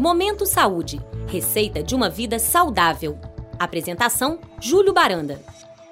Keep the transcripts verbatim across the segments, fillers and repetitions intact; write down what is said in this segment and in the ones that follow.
Momento Saúde. Receita de uma vida saudável. Apresentação: Júlio Baranda.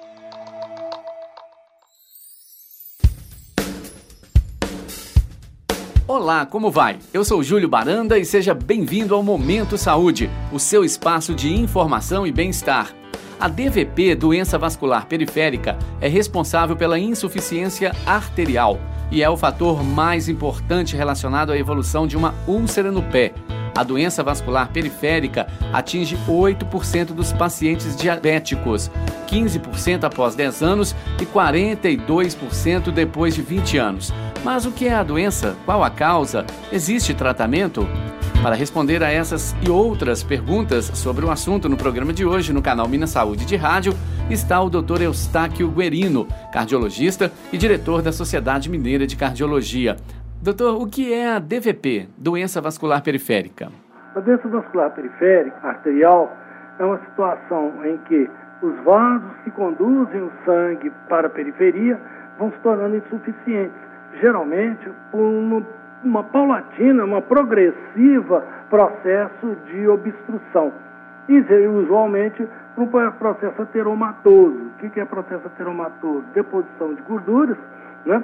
Olá, como vai? Eu sou Júlio Baranda e seja bem-vindo ao Momento Saúde, o seu espaço de informação e bem-estar. A D V P, doença vascular periférica, é responsável pela insuficiência arterial e é o fator mais importante relacionado à evolução de uma úlcera no pé. A doença vascular periférica atinge oito por cento dos pacientes diabéticos, quinze por cento após dez anos e quarenta e dois por cento depois de vinte anos. Mas o que é a doença? Qual a causa? Existe tratamento? Para responder a essas e outras perguntas sobre o assunto no programa de hoje, no canal Minas Saúde de Rádio, está o doutor Eustáquio Guerino, cardiologista e diretor da Sociedade Mineira de Cardiologia. Doutor, o que é a D V P, doença vascular periférica? A doença vascular periférica arterial é uma situação em que os vasos que conduzem o sangue para a periferia vão se tornando insuficientes, geralmente por uma, uma paulatina, uma progressiva processo de obstrução. E usualmente por um processo ateromatoso. O que é processo ateromatoso? Deposição de gorduras, né?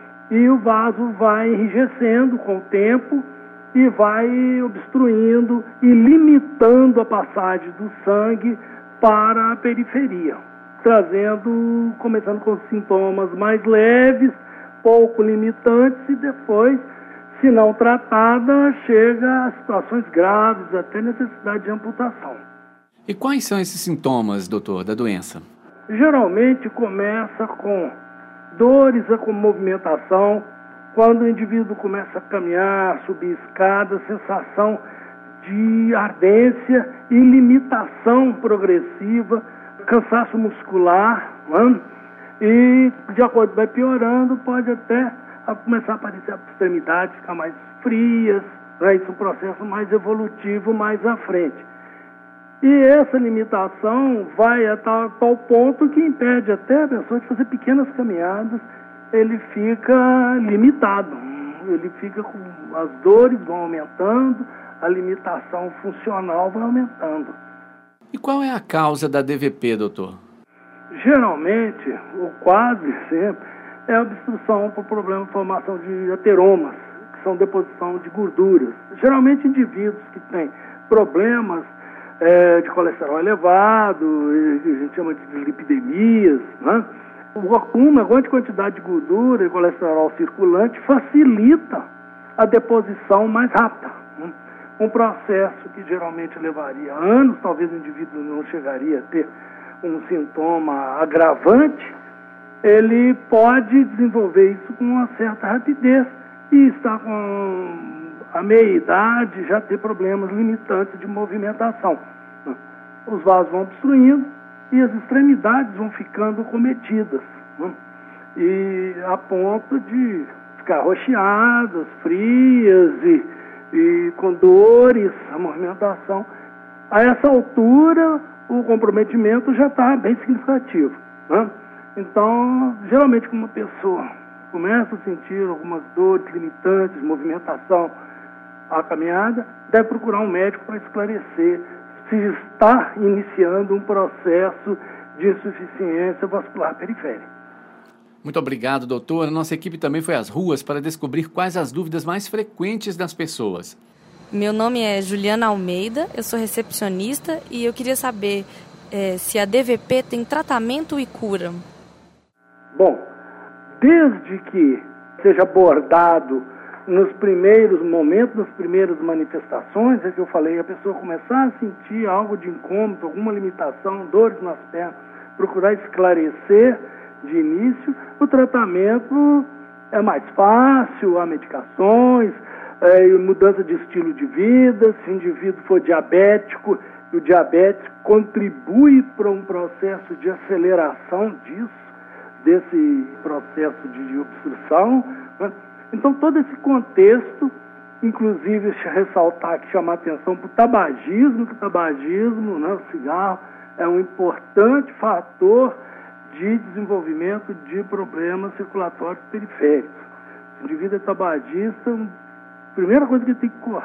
E o vaso vai enrijecendo com o tempo e vai obstruindo e limitando a passagem do sangue para a periferia, trazendo, começando com sintomas mais leves, pouco limitantes e depois, se não tratada, chega a situações graves, até necessidade de amputação. E quais são esses sintomas, doutor, da doença? Geralmente começa com dores com movimentação, quando o indivíduo começa a caminhar, subir escada, sensação de ardência e limitação progressiva, cansaço muscular, né? E de acordo vai piorando, pode até começar a aparecer a extremidade, ficar mais frias, né? Isso é um processo mais evolutivo mais à frente. E essa limitação vai a tal, tal ponto que impede até a pessoa de fazer pequenas caminhadas, ele fica limitado, ele fica com as dores vão aumentando, a limitação funcional vai aumentando. E qual é a causa da D V P, doutor? Geralmente, ou quase sempre, é a obstrução por problema de formação de ateromas, que são deposição de gorduras. Geralmente indivíduos que têm problemas É, de colesterol elevado, que a gente chama de dislipidemias, né? Uma grande quantidade de gordura e colesterol circulante facilita a deposição mais rápida. Né? Um processo que geralmente levaria anos, talvez o indivíduo não chegaria a ter um sintoma agravante, ele pode desenvolver isso com uma certa rapidez e está com a meia-idade já ter problemas limitantes de movimentação. Os vasos vão obstruindo e as extremidades vão ficando cometidas, né? E a ponto de ficar roxeadas, frias e, e com dores, a movimentação. A essa altura, o comprometimento já está bem significativo, né? Então, geralmente, quando uma pessoa começa a sentir algumas dores limitantes, movimentação, a caminhada, deve procurar um médico para esclarecer se está iniciando um processo de insuficiência vascular periférica. Muito obrigado, doutor. A nossa equipe também foi às ruas para descobrir quais as dúvidas mais frequentes das pessoas. Meu nome é Juliana Almeida, eu sou recepcionista e eu queria saber é, se a D V P tem tratamento e cura. Bom, desde que seja abordado nos primeiros momentos, nas primeiras manifestações, é que eu falei, a pessoa começar a sentir algo de incômodo, alguma limitação, dores nas pernas, procurar esclarecer de início, o tratamento é mais fácil, há medicações, é, mudança de estilo de vida, se o indivíduo for diabético, o diabetes contribui para um processo de aceleração disso, desse processo de obstrução, né? Então, todo esse contexto, inclusive ressaltar que chamar atenção para o tabagismo, que o tabagismo, né, o cigarro, é um importante fator de desenvolvimento de problemas circulatórios periféricos. Se o indivíduo é tabagista, a primeira coisa que ele tem que correr